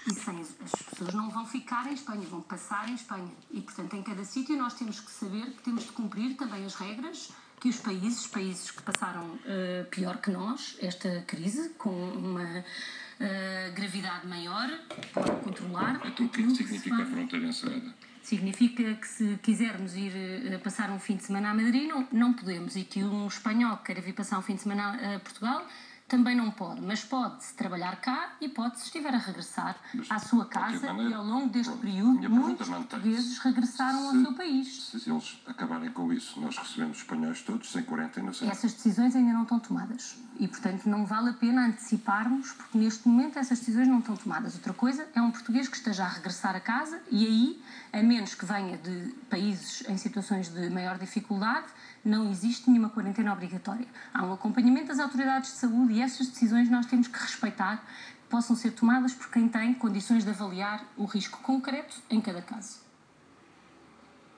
E as pessoas não vão ficar em Espanha, vão passar em Espanha. E, portanto, em cada sítio nós temos que saber que temos de cumprir também as regras que os países que passaram pior que nós, esta crise, com uma gravidade maior, podem controlar. Então o que é que significa a fronteira encerrada? Significa que se quisermos ir passar um fim de semana a Madrid, não podemos. E que um espanhol que queira vir passar um fim de semana a Portugal também não pode. Mas pode-se trabalhar cá e pode, se estiver a regressar à sua casa. E ao longo deste período, muitos portugueses regressaram ao seu país. Se eles acabarem com isso, nós recebemos os espanhóis todos, sem quarentena, sem... Essas decisões ainda não estão tomadas. E, portanto, não vale a pena anteciparmos, porque neste momento essas decisões não estão tomadas. Outra coisa é um português que esteja a regressar a casa e aí, a menos que venha de países em situações de maior dificuldade, não existe nenhuma quarentena obrigatória. Há um acompanhamento das autoridades de saúde e essas decisões nós temos que respeitar, que possam ser tomadas por quem tem condições de avaliar o risco concreto em cada caso.